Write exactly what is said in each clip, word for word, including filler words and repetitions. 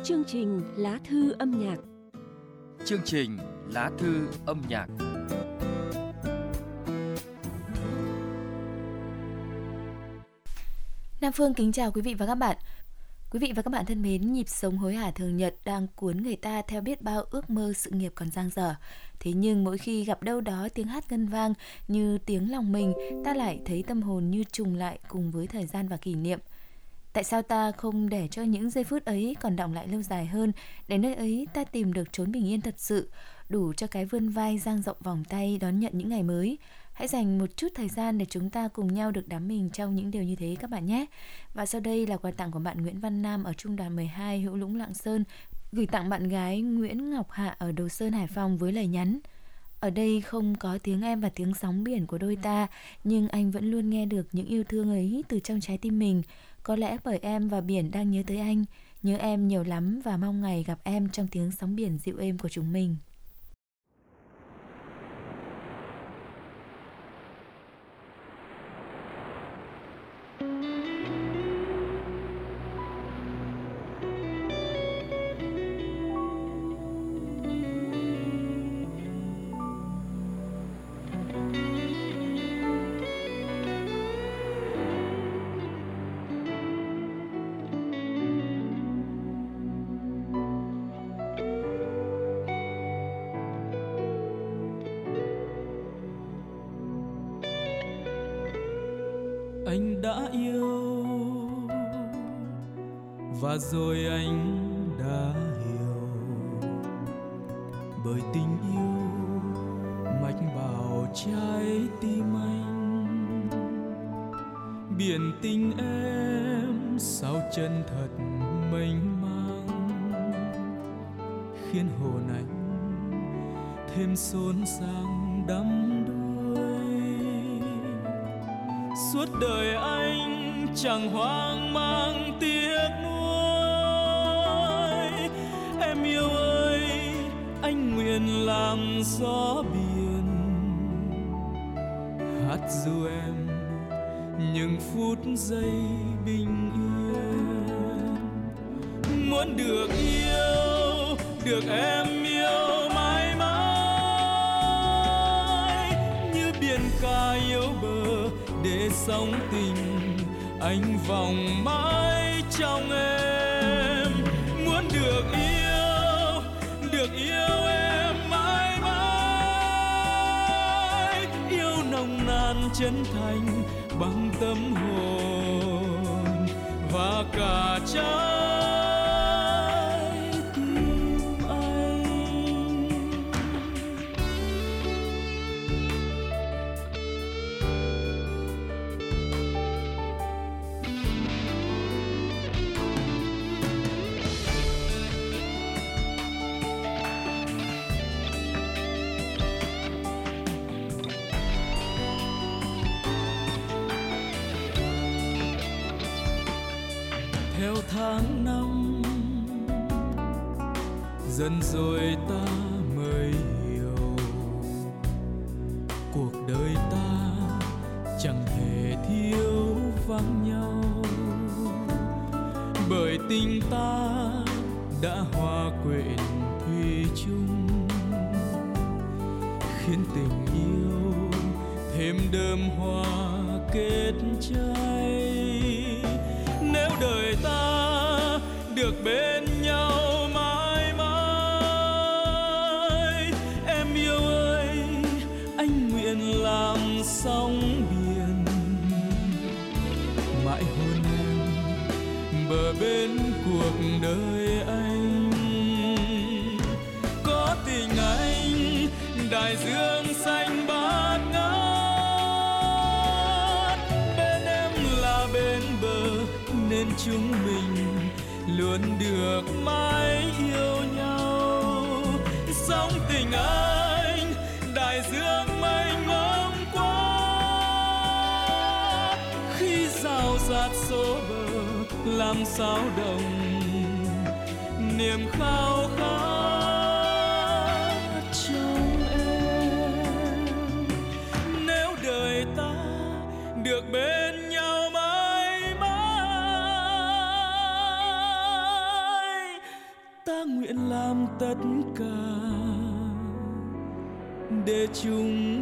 Chương trình Lá thư âm nhạc. Chương trình Lá thư âm nhạc. Nam Phương kính chào quý vị và các bạn. Quý vị và các bạn thân mến, nhịp sống hối hả thường nhật đang cuốn người ta theo biết bao ước mơ sự nghiệp còn dang dở. Thế nhưng mỗi khi gặp đâu đó tiếng hát ngân vang như tiếng lòng mình, ta lại thấy tâm hồn như trùng lại cùng với thời gian và kỷ niệm. Tại sao ta không để cho những giây phút ấy còn đọng lại lâu dài hơn, để nơi ấy ta tìm được chốn bình yên thật sự, đủ cho cái vươn vai dang rộng vòng tay đón nhận những ngày mới. Hãy dành một chút thời gian để chúng ta cùng nhau được đắm mình trong những điều như thế các bạn nhé. Và sau đây là quà tặng của bạn Nguyễn Văn Nam ở Trung đoàn mười hai Hữu Lũng Lạng Sơn, gửi tặng bạn gái Nguyễn Ngọc Hạ ở Đồ Sơn Hải Phòng với lời nhắn: ở đây không có tiếng em và tiếng sóng biển của đôi ta, nhưng anh vẫn luôn nghe được những yêu thương ấy từ trong trái tim mình. Có lẽ bởi em và biển đang nhớ tới anh, nhớ em nhiều lắm và mong ngày gặp em trong tiếng sóng biển dịu êm của chúng mình. Anh đã yêu và rồi anh đã hiểu, bởi tình yêu mách bảo trái tim anh. Biển tình em sao chân thật mênh mang, khiến hồn anh thêm xốn sang đắm đuối. Suốt đời anh chẳng hoang mang tiếc nuối. Em yêu ơi, anh nguyện làm gió biển, hát ru em những phút giây bình yên. Muốn được yêu, được em yêu mãi mãi, như biển cả yêu bờ để sống tình anh vòng mãi trong em. Muốn được yêu, được yêu em mãi mãi, yêu nồng nàn chân thành bằng tâm hồn và cả trái tim anh. Theo tháng năm dần rồi ta mới hiểu, cuộc đời ta chẳng thể thiếu vắng nhau, bởi tình ta đã hòa quyện thủy chung, khiến tình yêu thêm đơm hoa kết trái. Nếu đời ta được bên nhau mãi mãi, em yêu ơi, anh nguyện làm sóng biển, mãi hôn em bờ bên cuộc đời anh. Có tình anh đại dương xanh bát ngát, bên em là bên bờ nên chúng mình luôn được mãi yêu nhau. Sóng tình anh đại dương mênh mông quá, khi rào rạt số bờ làm sao đồng niềm khao khát trong em. Nếu đời ta được bên nhau mãi mãi, nguyện làm tất cả để chúng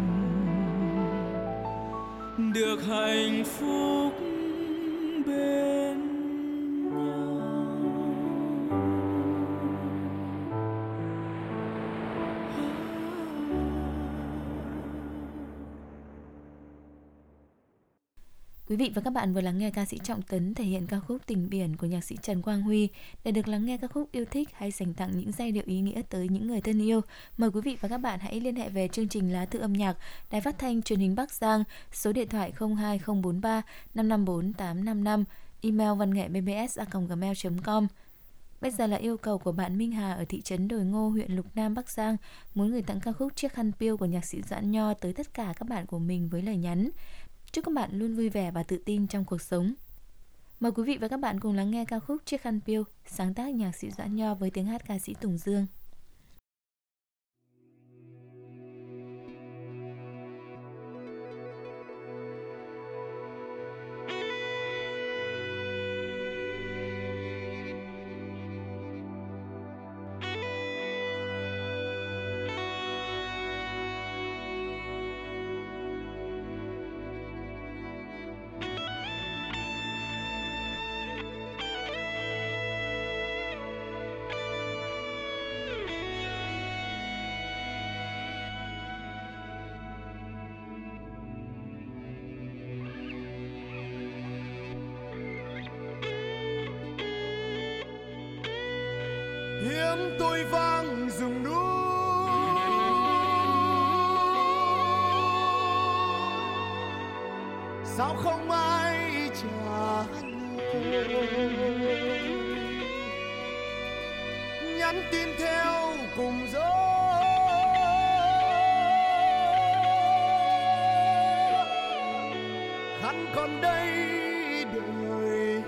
mình được hạnh phúc bên nhau. Quý vị và các bạn vừa lắng nghe ca sĩ Trọng Tấn thể hiện ca khúc Tình Biển của nhạc sĩ Trần Quang Huy. Để được lắng nghe ca khúc yêu thích hay dành tặng những giai điệu ý nghĩa tới những người thân yêu, mời quý vị và các bạn hãy liên hệ về chương trình Lá Thư Âm Nhạc, Đài Phát thanh Truyền hình Bắc Giang, số điện thoại không hai không bốn ba năm năm bốn tám năm năm, email văn nghệ b b s a còng gmail chấm com. Bây giờ là yêu cầu của bạn Minh Hà ở thị trấn Đồi Ngô, huyện Lục Nam, Bắc Giang, muốn gửi tặng ca khúc Chiếc Khăn Piêu của nhạc sĩ Doãn Nho tới tất cả các bạn của mình với lời nhắn: chúc các bạn luôn vui vẻ và tự tin trong cuộc sống. Mời quý vị và các bạn cùng lắng nghe ca khúc Chiếc Khăn Piêu, sáng tác nhạc sĩ Doãn Nho với tiếng hát ca sĩ Tùng Dương. tiếng tôi vang rừng núi, sao không ai trả lời, nhắn tin theo cùng gió, khăn còn đây đời.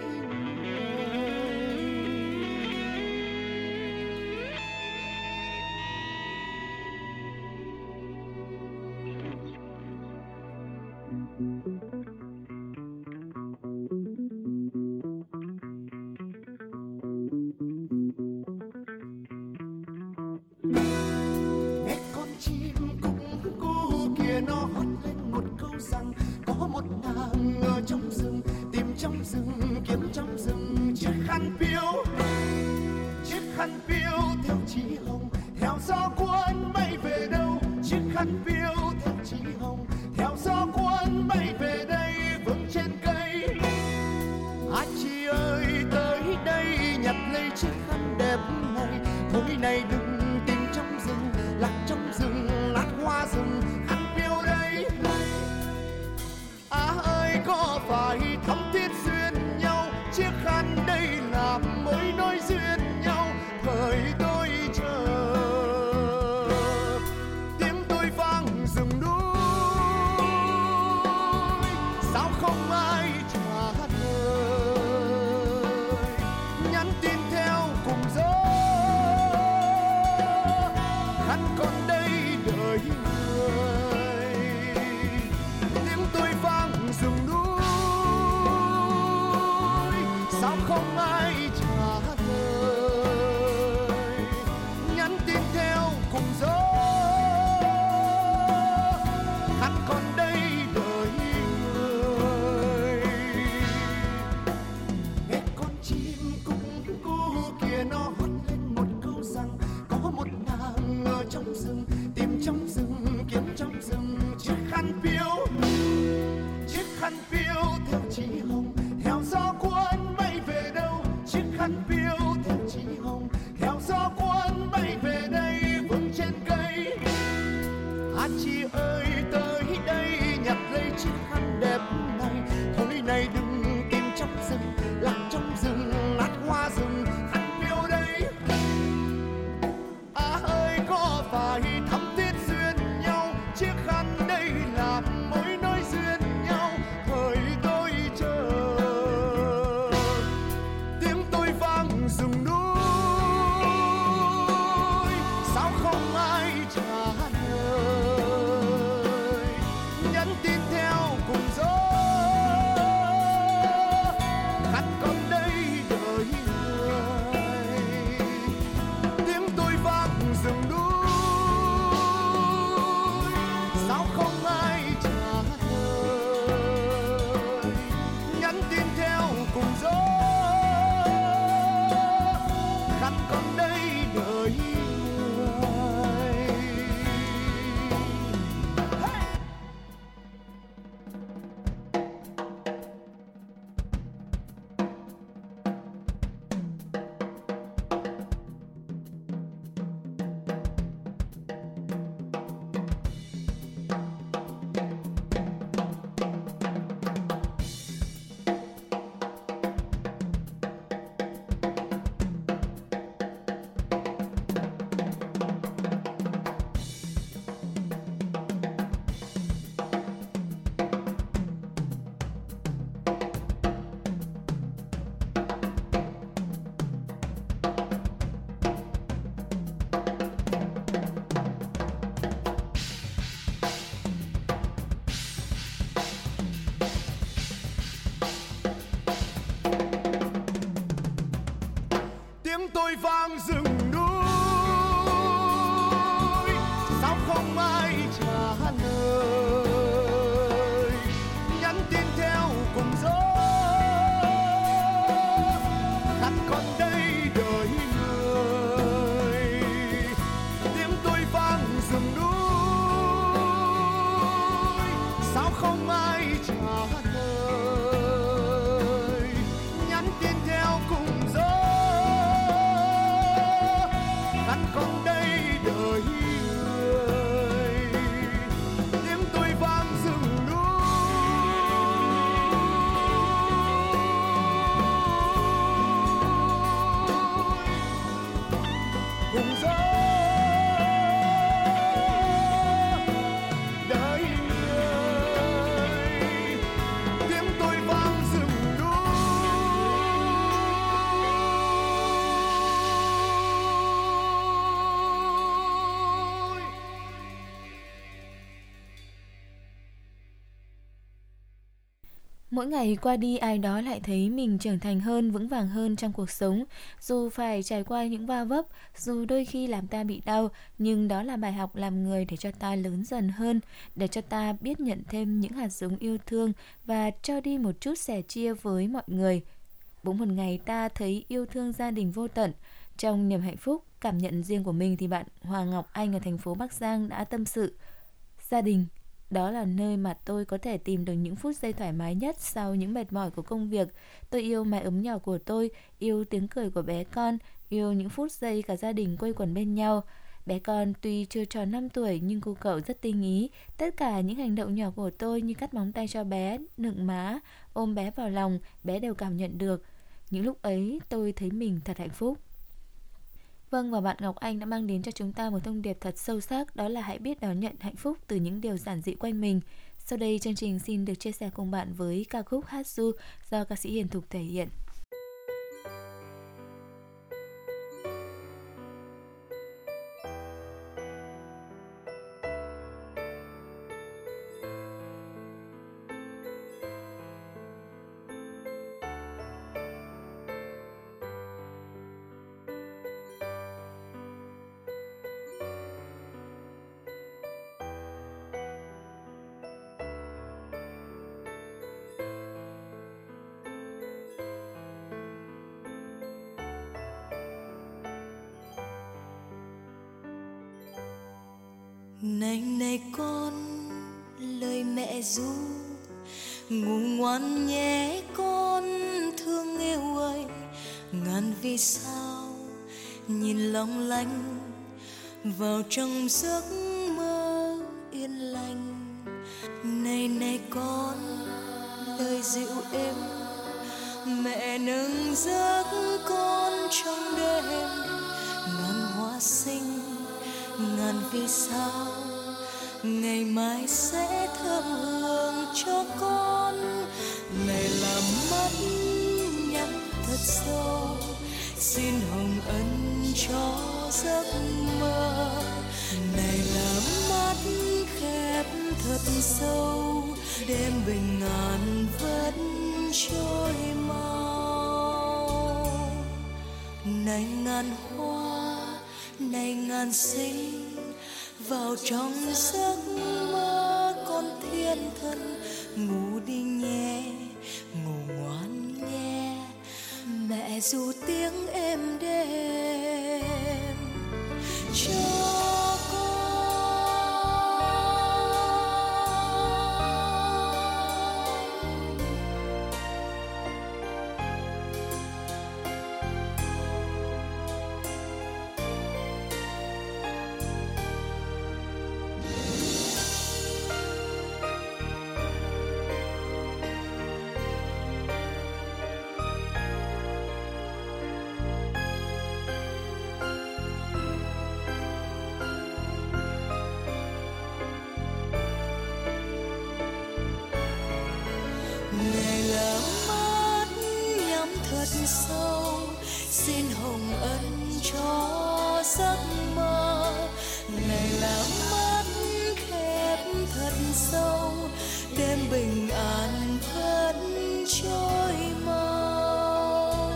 Nghe con chim cúc cu kia nó hót lên một câu rằng có một nàng ở trong rừng, tìm trong rừng kiếm trong rừng chiếc khăn piêu, chiếc khăn piêu theo chỉ hồng, theo gió cuốn bay về đâu, chiếc khăn piêu theo chỉ hồng, theo gió cuốn bay về đây vững trên cây. À chị ơi tới đây nhặt lấy chiếc khăn đẹp này, thôi này đừng tìm trong rừng, lạc trong rừng lát hoa rừng, khăn piêu đây. À ơi có phải thắm thiết duyên nhau, chiếc khăn đây là mối nối duyên nhau, thời tôi chờ tiếng tôi vang rừng núi, sao không ai trả lời, nhắn tin theo cùng gió, khăn còn đây đợi người, tiếng tôi vang rừng núi, sao không ai trả lời, nhắn tin theo cùng gió, khăn còn đây đợi người. Nghe con chim cúc cu kia nó hót lên một câu rằng có một nàng ở trong rừng, tìm trong rừng kiếm trong rừng chiếc khăn piêu, chiếc khăn piêu theo chỉ hồng, theo gió cuốn bay về đâu, chiếc khăn piêu theo chỉ hồng, theo gió cuốn bay về đây vững trên cây. À chị ơi tới đây nhặt lấy chiếc khăn đẹp này, thôi này đừng tìm trong rừng, lạc trong rừng lát hoa rừng, khăn piêu đây. À ơi có phải thắm thiết duyên nhau, chiếc khăn đây là mối nối duyên nhau, thời tôi chờ Mỗi ngày qua đi ai đó lại thấy mình trưởng thành hơn, vững vàng hơn trong cuộc sống. Dù phải trải qua những va vấp, dù đôi khi làm ta bị đau, nhưng đó là bài học làm người để cho ta lớn dần hơn, để cho ta biết nhận thêm những hạt giống yêu thương và cho đi một chút sẻ chia với mọi người. Bỗng một ngày ta thấy yêu thương gia đình vô tận. Trong niềm hạnh phúc, cảm nhận riêng của mình thì bạn Hoàng Ngọc Anh ở thành phố Bắc Giang đã tâm sự. Gia đình, đó là nơi mà tôi có thể tìm được những phút giây thoải mái nhất sau những mệt mỏi của công việc. Tôi yêu mái ấm nhỏ của tôi, yêu tiếng cười của bé con, yêu những phút giây cả gia đình quây quần bên nhau. Bé con tuy chưa tròn năm tuổi nhưng cô cậu rất tinh ý. Tất cả những hành động nhỏ của tôi như cắt móng tay cho bé, nựng má, ôm bé vào lòng, bé đều cảm nhận được. Những lúc ấy tôi thấy mình thật hạnh phúc. Vâng, và bạn Ngọc Anh đã mang đến cho chúng ta một thông điệp thật sâu sắc, đó là hãy biết đón nhận hạnh phúc từ những điều giản dị quanh mình. Sau đây chương trình xin được chia sẻ cùng bạn với ca khúc Hát Du do ca sĩ Hiền Thục thể hiện. Này này con, lời mẹ ru, ngủ ngoan nhé con thương yêu ơi. Ngàn vì sao nhìn long lanh vào trong giấc mơ yên lành. Này này con, lời dịu êm mẹ nâng giấc con trong đêm. Ngàn hoa xinh, ngàn vì sao ngày mai sẽ thơm hương cho con. Này là mắt nhắm thật sâu, xin hồng ân cho giấc mơ. Này là mắt khép thật sâu, đêm bình an vẫn trôi mau. Này ngàn hoa, này ngàn sinh vào trong giấc mơ con thiên thần. Ngủ đi nhé, ngủ ngoan nhé, mẹ ru tiếng êm đêm cho sâu, xin hồng ân cho giấc mơ. Này là mắt khép thật sâu, đêm bình an vẫn trôi mau.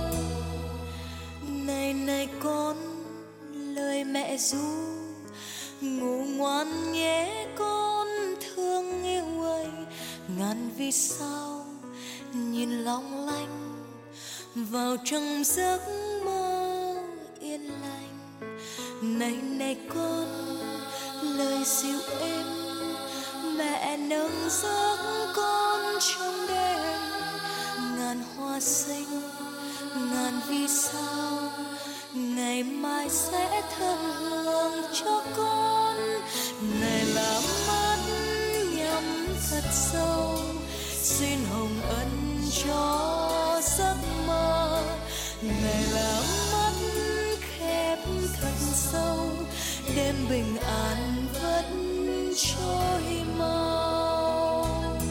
Này này con, lời mẹ ru, ngủ ngoan nhé con thương yêu ơi. Ngàn vì sao nhìn long lanh vào trong giấc mơ yên lành. Này này con, lời dịu êm mẹ nâng giấc con trong đêm. Ngàn hoa xinh, ngàn vì sao ngày mai sẽ thơm hương cho con. Này là mắt nhắm thật sâu, xin hồng ân cho giấc mơ. Này là mắt khép thật sâu, đêm bình an vẫn trôi mau.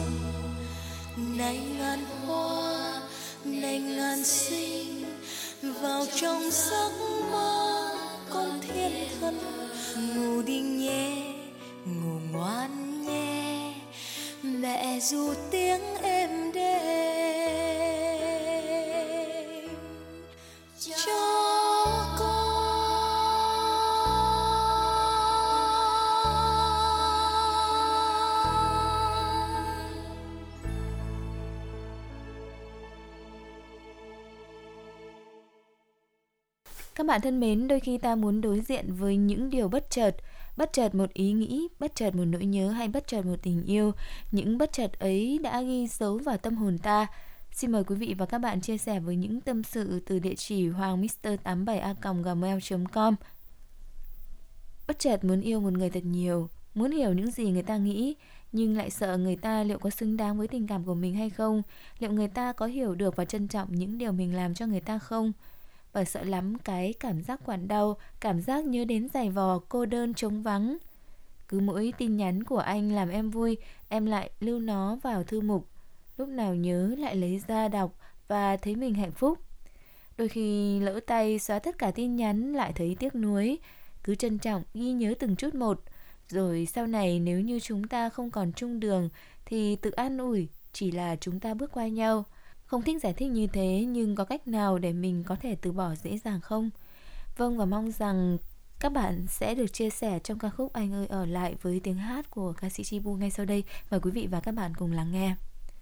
Này ngàn hoa, này ngàn sinh vào trong giấc mơ con thiên thần. Ngủ đi nhé, ngủ ngoan nhé, mẹ ru tiếng êm đêm Các bạn thân mến, đôi khi ta muốn đối diện với những điều bất chợt, bất chợt một ý nghĩ, bất chợt một nỗi nhớ hay bất chợt một tình yêu. Những bất chợt ấy đã ghi dấu vào tâm hồn ta. Xin mời quý vị và các bạn chia sẻ với những tâm sự từ địa chỉ hoàng mister tám bảy a còng gmail chấm com. Bất chợt muốn yêu một người thật nhiều, muốn hiểu những gì người ta nghĩ, nhưng lại sợ người ta liệu có xứng đáng với tình cảm của mình hay không, liệu người ta có hiểu được và trân trọng những điều mình làm cho người ta không. Và sợ lắm cái cảm giác quản đau, cảm giác nhớ đến giày vò, cô đơn, trống vắng. Cứ mỗi tin nhắn của anh làm em vui, em lại lưu nó vào thư mục. Lúc nào nhớ lại lấy ra đọc và thấy mình hạnh phúc. Đôi khi lỡ tay xóa tất cả tin nhắn lại thấy tiếc nuối. Cứ trân trọng ghi nhớ từng chút một. Rồi sau này nếu như chúng ta không còn chung đường thì tự an ủi, chỉ là chúng ta bước qua nhau. Không thích giải thích như thế, nhưng có cách nào để mình có thể từ bỏ dễ dàng không? Vâng, và mong rằng các bạn sẽ được chia sẻ trong ca khúc Anh ơi ở lại với tiếng hát của ca sĩ Chi Bu ngay sau đây. Mời quý vị và các bạn cùng lắng nghe.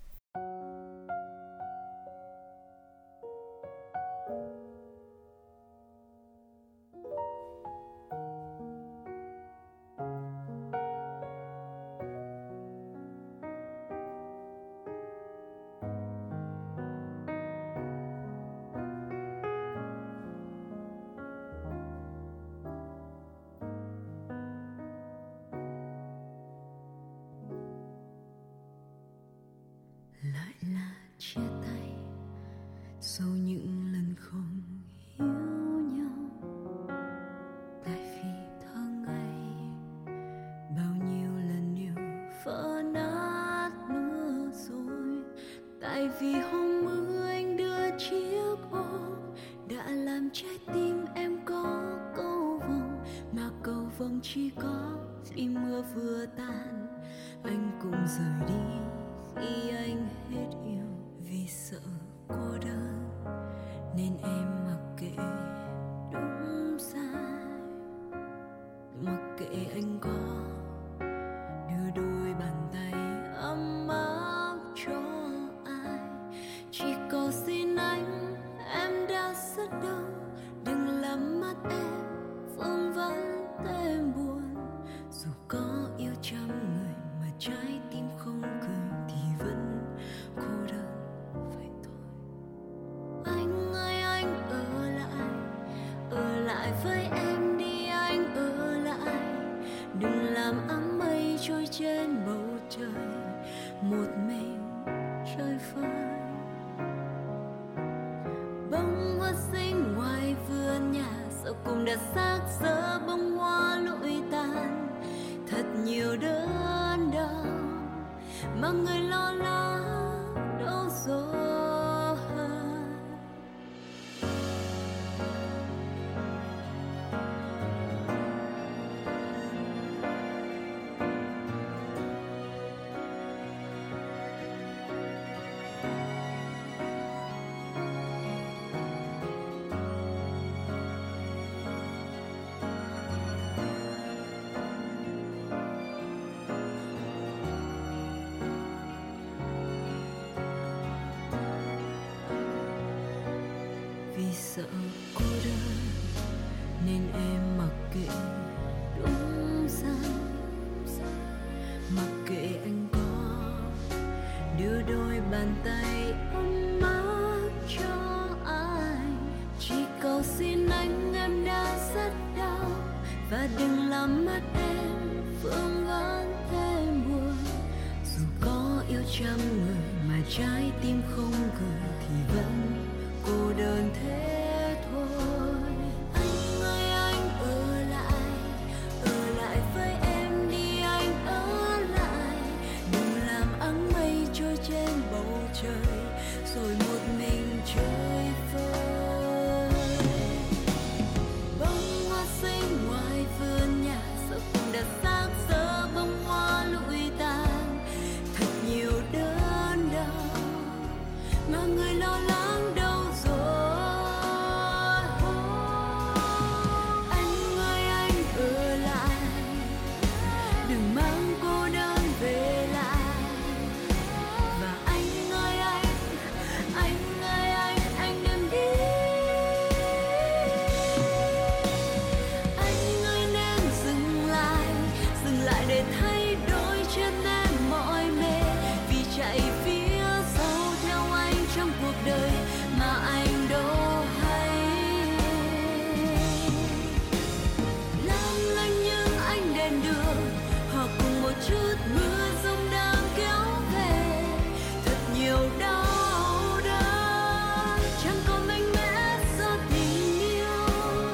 Lại là chia tay sau những lần không hiểu nhau, tại vì tháng ngày bao nhiêu lần yêu vỡ nát nữa rồi, tại vì hôm mưa anh đưa chiếc ô đã làm trái tim em có cầu vồng, mà cầu vồng chỉ có khi mưa vừa tan anh cũng rời đi. Khi anh hết yêu vì sợ cô đơn nên em mặc kệ đúng sai, mặc kệ anh có đưa đôi bàn tay ấm áp cho ai, chỉ cầu xin anh em đã rất đau, đừng làm mắt em vương vấn thêm buồn, dù có yêu trăm người mà trái tim không cười vẫn cô đơn vậy thôi. Anh ơi anh ở lại, ở lại với em đi anh ở lại, đừng làm áng mây trôi trên bầu trời, một mình chơi vơi. Bông hoa xinh ngoài vườn nhà sau cùng đã xác xơ bông hoa lụi tàn, thật nhiều đớn đau mà người lo lắng đâu rồi. Sợ cô đơn nên em mặc kệ đúng sai, mặc kệ anh có đưa đôi bàn tay ấm áp cho ai, chỉ cầu xin anh em đã rất đau và đừng làm mắt em vương vấn thêm buồn, dù có yêu trăm người mà trái tim không cười thì vẫn cô đơn thế thôi. Anh ơi anh ở lại, ở lại với em đi anh ở lại, đừng làm áng mây trôi trên bầu trời rồi một mình chơi vơi. Bông hoa xinh ngoài vườn nhà sau cùng đã xác xơ bông hoa lụi tàn, thật nhiều đớn đau mà người lo lắng đâu rồi. Anh ơi anh ở lại, đừng mang cô đơn về lại. Và anh ơi anh, anh ơi anh, anh đừng đi. Anh ơi nên dừng lại, dừng lại để thay đổi chân em mỏi mệt. Vì chạy phía sau theo anh trong cuộc đời mà anh đâu hay. Long lanh những ánh đèn đường, hoặc cùng một chút mưa giông đang kéo về. Thật nhiều đau đớn, chẳng còn mạnh mẽ do tình yêu.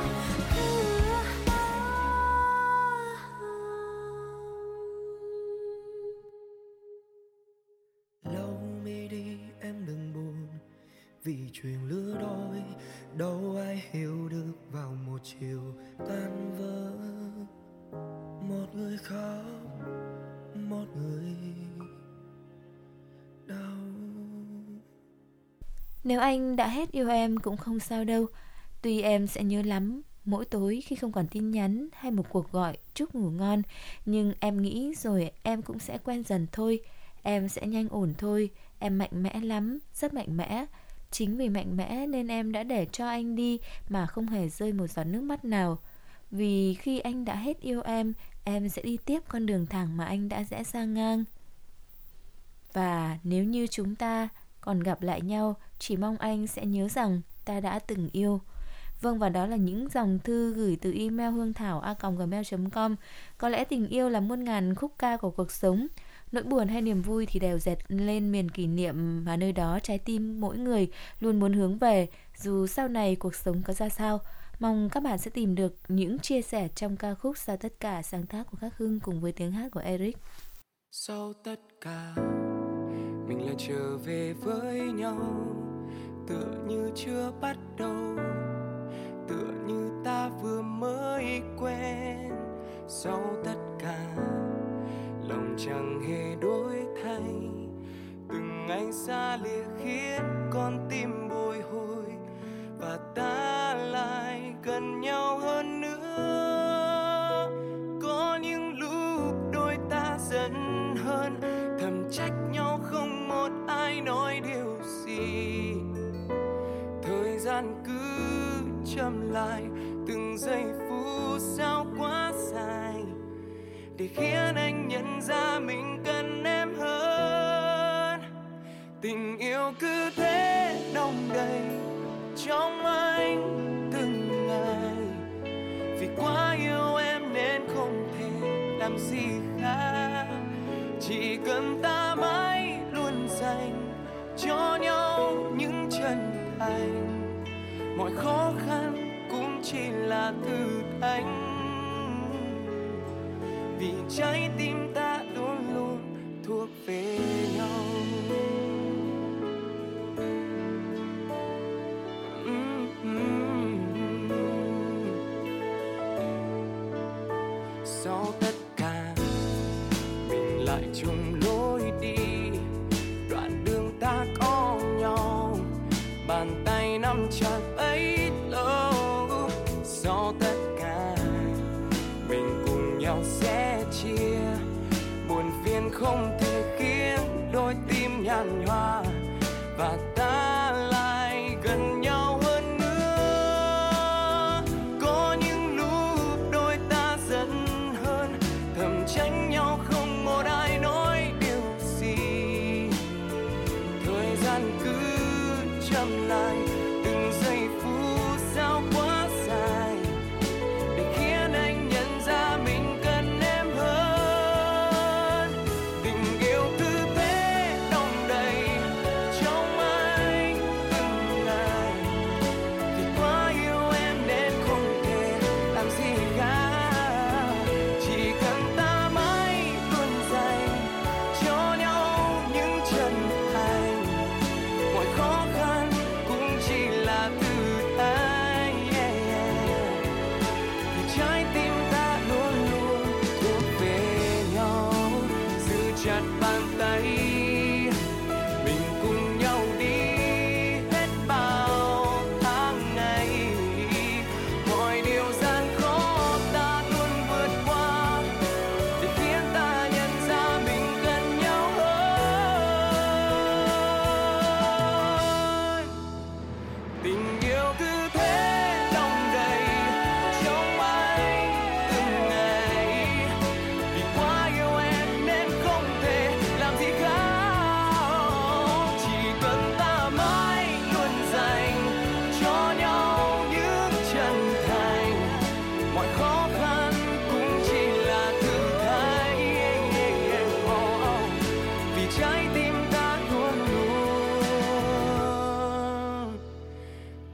Lâu mi đi em đừng buồn, vì chuyện lứa đôi đâu ai hiểu được vào một chiều tan vỡ. Một người khóc, một người đau. Nếu anh đã hết yêu em cũng không sao đâu. Tuy em sẽ nhớ lắm mỗi tối khi không còn tin nhắn hay một cuộc gọi chúc ngủ ngon, nhưng em nghĩ rồi em cũng sẽ quen dần thôi. Em sẽ nhanh ổn thôi. Em mạnh mẽ lắm, rất mạnh mẽ. Chính vì mạnh mẽ nên em đã để cho anh đi mà không hề rơi một giọt nước mắt nào. Vì khi anh đã hết yêu em, em sẽ đi tiếp con đường thẳng mà anh đã rẽ sang ngang. Và nếu như chúng ta còn gặp lại nhau, chỉ mong anh sẽ nhớ rằng ta đã từng yêu. Vâng, và đó là những dòng thư gửi từ email hương thảo a còng gmail chấm com. Có lẽ tình yêu là muôn ngàn khúc ca của cuộc sống. Nỗi buồn hay niềm vui thì đều dệt lên miền kỷ niệm mà nơi đó trái tim mỗi người luôn muốn hướng về, dù sau này cuộc sống có ra sao. Mong các bạn sẽ tìm được những chia sẻ trong ca khúc Sau Tất Cả, sáng tác của Khắc Hưng cùng với tiếng hát của Eric. Sau tất cả mình lại trở về với nhau, tựa như chưa bắt đầu, tựa như ta vừa mới quen. Sau tất cả lòng chẳng hề đổi thay, từng ngày xa lìa khiến con tim bồi hồi, và ta lại gần nhau hơn nữa. Có những lúc đôi ta giận hơn, thầm trách nhau không một ai nói điều gì. Thời gian cứ chậm lại, từng giây phút sao quá dài, để khiến anh nhận ra mình cần em hơn. Tình yêu cứ thế đong đầy trong anh từng ngày, vì quá yêu em nên không thể làm gì khác. Chỉ cần ta mãi luôn dành cho nhau những chân thành, mọi khó khăn cũng chỉ là thử thách. Vì trái tim ta luôn luôn thuộc về nhau. Sau tất cả mình lại chung lối đi, đoạn đường ta có nhau, bàn tay nắm chặt bấy lâu. Sau tất cả mình cùng nhau sẽ chia, buồn phiền không thể khiến đôi tim nhàn nhòa, và ta lại gần nhau hơn nữa. Có những lúc đôi ta giận hơn, thầm tránh nhau không một ai nói điều gì. Thời gian cứ chậm lại, từng giây phút sao quá dài, để khiến anh nhận ra mình cần em hơn. Tình yêu cứ thế đong đầy trong anh từng ngày, vì quá yêu em nên không thể làm gì khác. Chỉ cần ta mãi luôn dành cho nhau những chân thành, mọi khó khăn cũng chỉ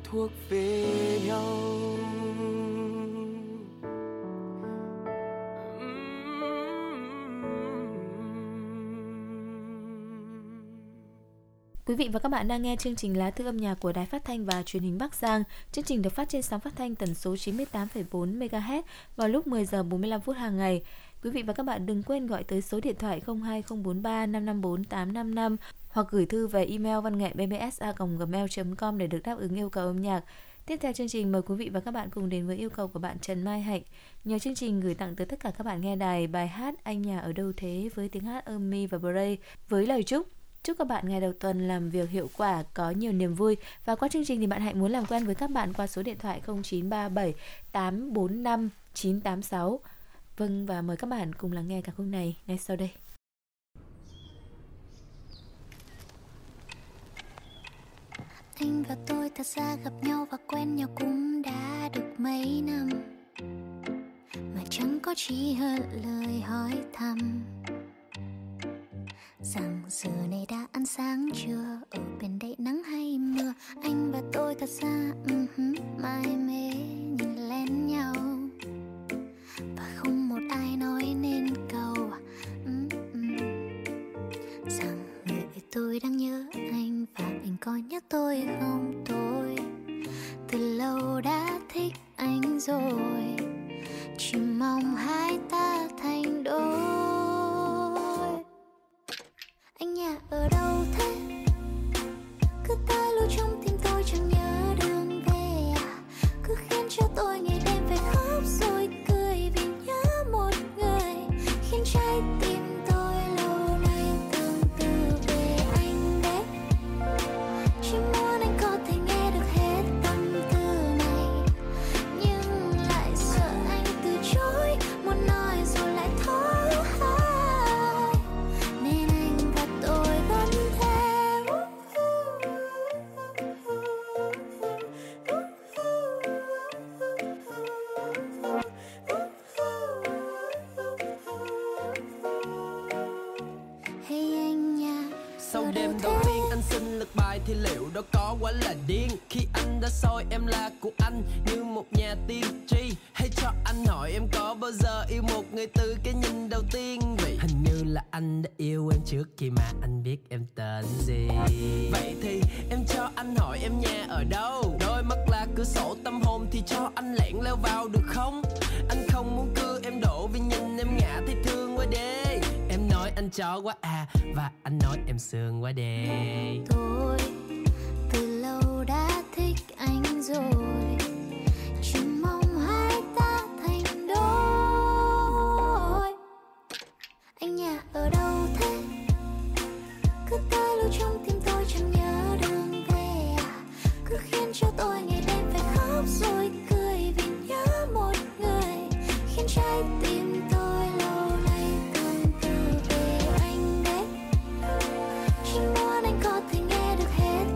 thuộc về nhau. Quý vị và các bạn đang nghe chương trình Lá Thư Âm Nhạc của Đài Phát thanh và Truyền hình Bắc Giang. Chương trình được phát trên sóng phát thanh tần số chín mươi tám phẩy bốn mê ga héc vào lúc mười giờ bốn mươi lăm phút hàng ngày. Quý vị và các bạn đừng quên gọi tới số điện thoại không hai không bốn ba năm năm bốn tám năm năm hoặc gửi thư về email văn nghệ b b s a còng gmail chấm com để được đáp ứng yêu cầu âm nhạc. Tiếp theo chương trình, mời quý vị và các bạn cùng đến với yêu cầu của bạn Trần Mai Hạnh. Nhờ chương trình gửi tặng tới tất cả các bạn nghe đài bài hát Anh Nhà Ở Đâu Thế với tiếng hát Amy và Bray với lời chúc Chúc các bạn ngày đầu tuần làm việc hiệu quả, có nhiều niềm vui. Và qua chương trình thì bạn Hạnh muốn làm quen với các bạn qua số điện thoại không chín ba bảy tám bốn năm chín tám sáu. Vâng, và mời các bạn cùng lắng nghe ca khúc này ngay sau đây. Anh và tôi thật ra gặp nhau và quen nhau cũng đã được mấy năm, mà chẳng có chi hơn lời hỏi thăm rằng giờ này đã ăn sáng chưa, ở bên đây nắng hay mưa. Anh và tôi thật ra uh-huh, mải mê nhìn lên nhau và không một ai nói nên câu uh-uh, rằng người tôi đang nhớ anh và anh có nhớ tôi không. Tôi từ lâu đã thích anh rồi, chỉ mong hai ta thành đôi. Anh nhà ở đâu thế? Cứ ta lưu trong tim tôi chẳng nhớ đường về à? Cứ khiến cho tôi ngày đêm phải khóc rồi cười vì nhớ một người, khiến trái tim tôi lâu nay tương tư về anh đấy. Chỉ muốn anh có thể nghe được hết tâm tư này, nhưng lại sợ anh từ chối, muốn nói rồi lại thôi. Nên anh và tôi vẫn theo. Hey anh nha, sau đêm đầu tiên anh xin lật bài thì liệu đó có quá là điên, khi anh đã soi em là của anh như một nhà tiên tri. Hãy cho anh hỏi em có bao giờ yêu một người từ cái nhìn đầu tiên vậy? Hình như là anh đã yêu em trước khi mà anh biết em tên gì. Vậy thì em cho anh hỏi em nhà ở đâu, đôi mắt là cửa sổ tâm hồn thì cho anh lẻn leo vào được không? Anh không muốn cưa em đổ vì nhìn em ngã thấy thương quá đê. Em nói anh chó quá à, và anh nói em sương quá đê. Tôi từ lâu đã thích anh rồi, chỉ mong hai ta thành đôi. Anh nhà ở đâu thế? Cứ ta lưu trong tim tôi chẳng nhớ đường về à? Cứ khiến cho tôi ngày đêm phải khóc rồi cười vì nhớ một người, khiến trái tim tôi lâu nay tương tư về anh đấy. Chỉ muốn anh có thể nghe được hết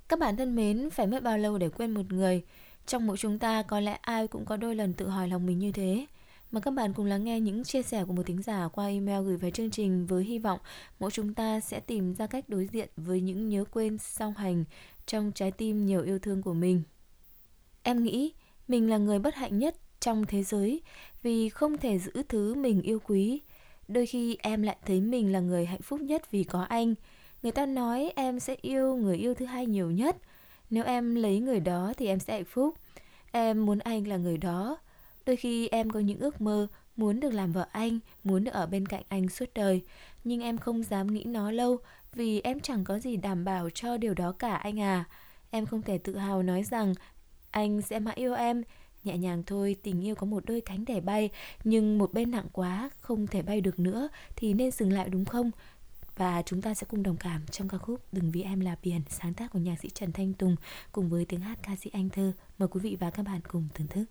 Các bạn thân mến, phải mất bao lâu để quên một người? Trong mỗi chúng ta có lẽ ai cũng có đôi lần tự hỏi lòng mình như thế. Mà các bạn cùng lắng nghe những chia sẻ của một thính giả qua email gửi về chương trình với hy vọng mỗi chúng ta sẽ tìm ra cách đối diện với những nhớ quên song hành trong trái tim nhiều yêu thương của mình. Em nghĩ mình là người bất hạnh nhất trong thế giới vì không thể giữ thứ mình yêu quý. Đôi khi em lại thấy mình là người hạnh phúc nhất vì có anh. Người ta nói em sẽ yêu người yêu thứ hai nhiều nhất. Nếu em lấy người đó thì em sẽ hạnh phúc. Em muốn anh là người đó. Đôi khi em có những ước mơ muốn được làm vợ anh, muốn được ở bên cạnh anh suốt đời. Nhưng em không dám nghĩ nó lâu vì em chẳng có gì đảm bảo cho điều đó cả anh à. Em không thể tự hào nói rằng anh sẽ mãi yêu em. Nhẹ nhàng thôi, tình yêu có một đôi cánh để bay, nhưng một bên nặng quá, không thể bay được nữa thì nên dừng lại đúng không? Và chúng ta sẽ cùng đồng cảm trong ca khúc Đừng Vì Em Là Biển, sáng tác của nhạc sĩ Trần Thanh Tùng cùng với tiếng hát ca sĩ Anh Thơ. Mời quý vị và các bạn cùng thưởng thức.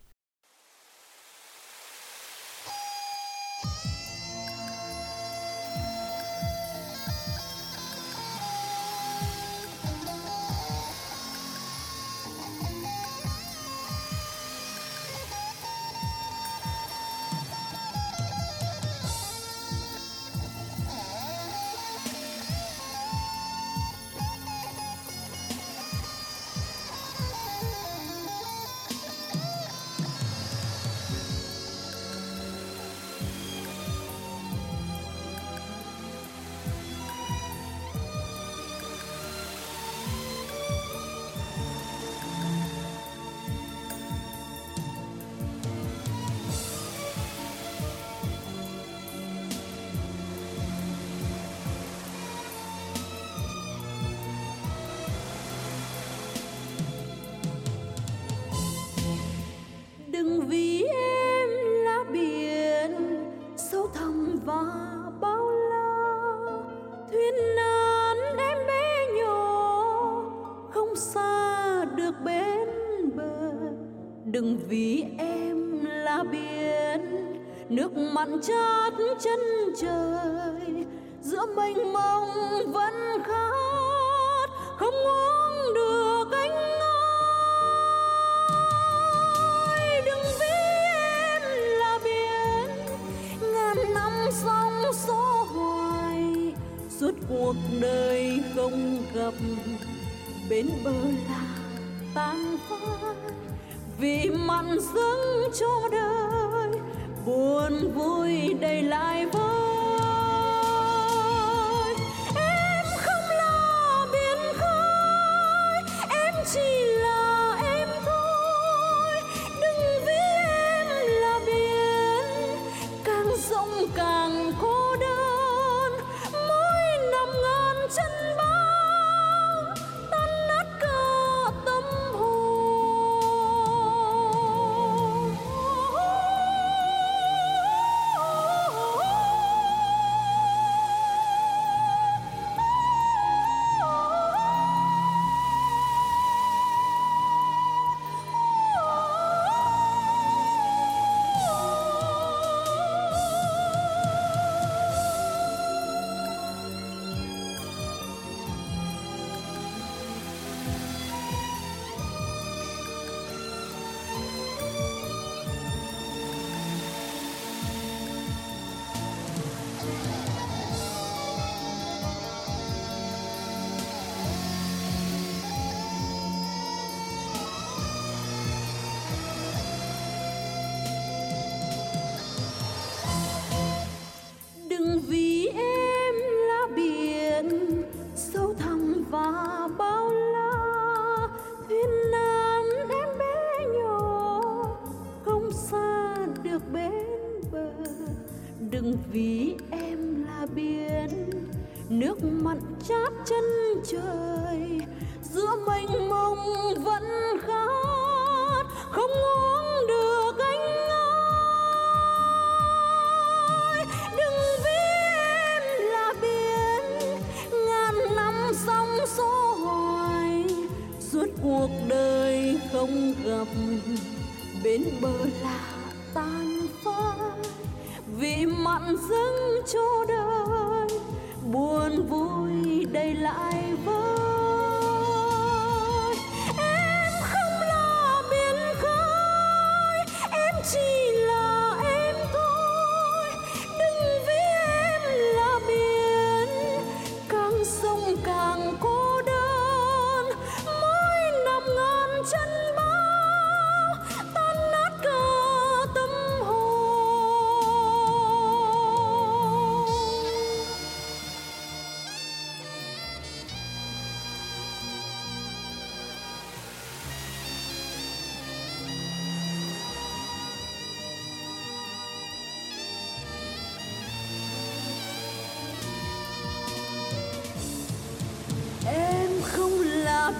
Đừng vì em là biển sâu thẳm và bao la, thuyền nan em bé nhỏ không xa được bên bờ. Đừng vì em là biển nước mặn chát chân trời, giữa mênh mông vẫn khát không uống được anh ơi. Đừng vì em là biển ngàn năm sóng số hoài, suốt cuộc đời không gặp bên bờ là tan phai. Vì mặn dâng cho đời buồn vui đầy lại vơi. Em không là biển khơi, em chỉ là em thôi. Đừng vì em là biển càng rộng càng cô đơn, mỗi năm ngàn chân bão tan nát cả tâm hồn. Đừng vì em là biển sâu thẳm và bao la, thuyền nan em bé nhỏ không xa được bên bờ. Đừng vì em là biển nước mặn chát chân trời, giữa mênh mông vẫn khát không uống được anh ơi. Đừng vì em là biển ngàn năm sóng số hoài, suốt cuộc đời không gặp bên bờ là tan phai. Vì mặn dâng cho đời buồn vui đầy lại vơi.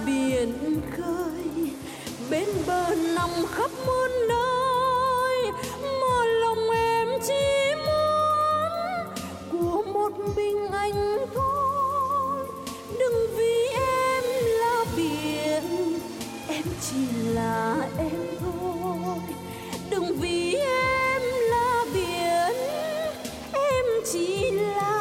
biển khơi, bên bờ nằm khắp muôn nơi, mà lòng em chỉ muốn của một mình anh thôi. Đừng vì em là biển, em chỉ là em thôi. Đừng vì em là biển, em chỉ là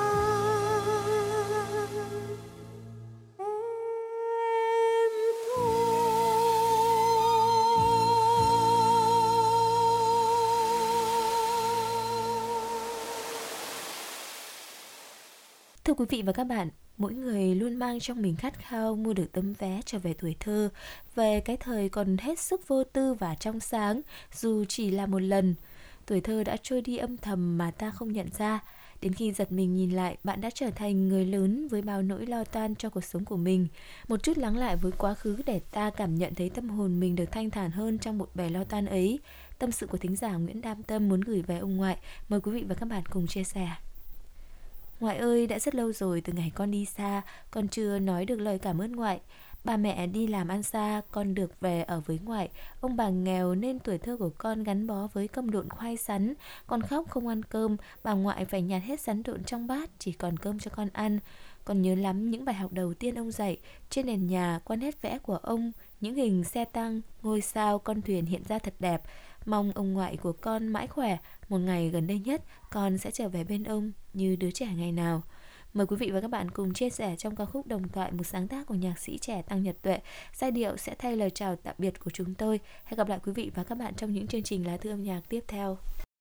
Thưa quý vị và các bạn, mỗi người luôn mang trong mình khát khao mua được tấm vé trở về tuổi thơ, về cái thời còn hết sức vô tư và trong sáng, dù chỉ là một lần. Tuổi thơ đã trôi đi âm thầm mà ta không nhận ra. Đến khi giật mình nhìn lại, bạn đã trở thành người lớn với bao nỗi lo toan cho cuộc sống của mình. Một chút lắng lại với quá khứ để ta cảm nhận thấy tâm hồn mình được thanh thản hơn trong một bề lo toan ấy. Tâm sự của thính giả Nguyễn Đam Tâm muốn gửi về ông ngoại. Mời quý vị và các bạn cùng chia sẻ. Ngoại ơi, đã rất lâu rồi từ ngày con đi xa, con chưa nói được lời cảm ơn ngoại. Ba mẹ đi làm ăn xa, con được về ở với ngoại. Ông bà nghèo nên tuổi thơ của con gắn bó với cơm độn khoai sắn. Con khóc không ăn cơm, bà ngoại phải nhặt hết sắn độn trong bát, chỉ còn cơm cho con ăn. Con nhớ lắm những bài học đầu tiên ông dạy. Trên nền nhà, con nét vẽ của ông, những hình xe tăng, ngôi sao, con thuyền hiện ra thật đẹp. Mong ông ngoại của con mãi khỏe. Một ngày gần đây nhất, con sẽ trở về bên ông như đứa trẻ ngày nào. Mời quý vị và các bạn cùng chia sẻ trong ca khúc Đồng Thoại, một sáng tác của nhạc sĩ trẻ Tăng Nhật Tuệ. Giai điệu sẽ thay lời chào tạm biệt của chúng tôi. Hẹn gặp lại quý vị và các bạn trong những chương trình lá thư âm nhạc tiếp theo.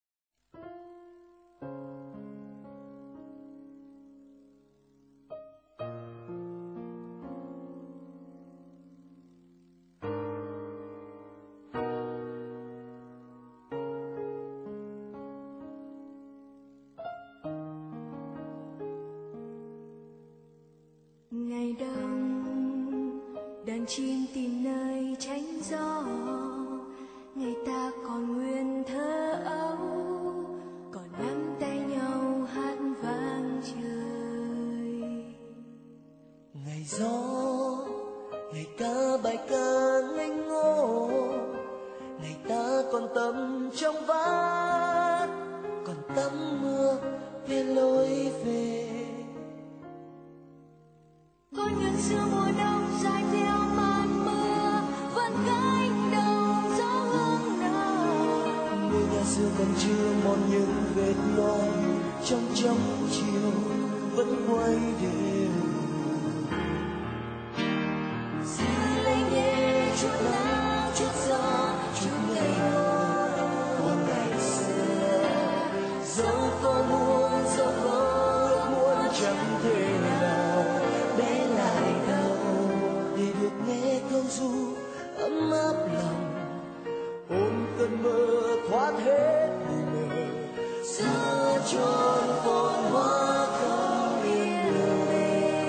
Ngày đông đàn chim tìm nơi tránh gió, ngày ta còn nguyên thơ ấu, còn nắm tay nhau hát vang trời. Ngày gió, ngày ca bài ca ngây ngô, ngày ta còn tâm trong vát, còn tắm mưa về lối về. Có những xưa mùa đông dài theo màn mưa, vẫn cánh đồng gió hương nở. Ngôi nhà xưa còn chưa mòn những vết loang, trong trong chiều vẫn quay đều. Xin lấy nhẹ chút nắng, chút gió, chút ngày mơ của ngày xưa. Dẫu có muốn, dẫu có ước muốn chẳng thể nào để lại đâu, để được nghe câu ru ấm áp lòng, ôm cơn mơ thoát hết mờ, giữa chốn phồn hoa không yên bình.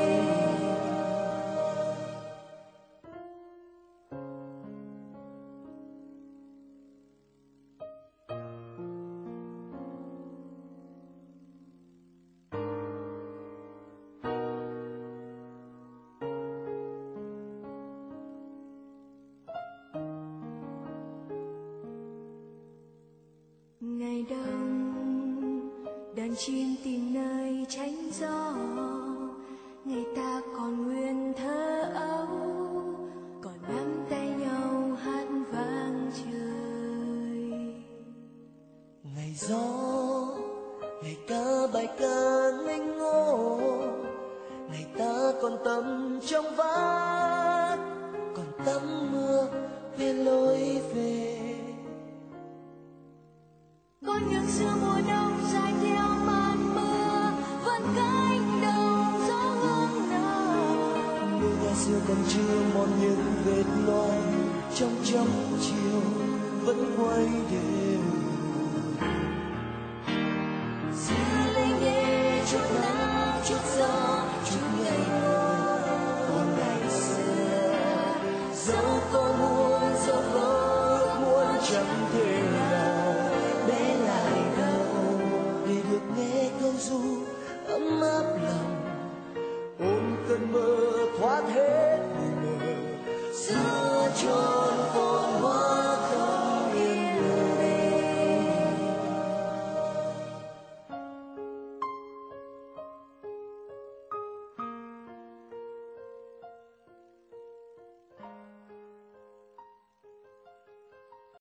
Ngày đông đàn chim tìm nơi tránh gió, ngày ta còn nguyên thơ ấu, còn nắm tay nhau hát vang trời. Ngày gió, ngày ca bài ca ngây ngô, ngày ta còn tâm trong vát, còn tắm mưa về lối về. Có những xưa mùa đông dài theo màn mưa, vẫn cánh đồng gió hương nở. Ngôi nhà xưa còn chưa mòn những vết loang, trong trong chiều vẫn quay đều. Xin lấy nhẹ chút nắng.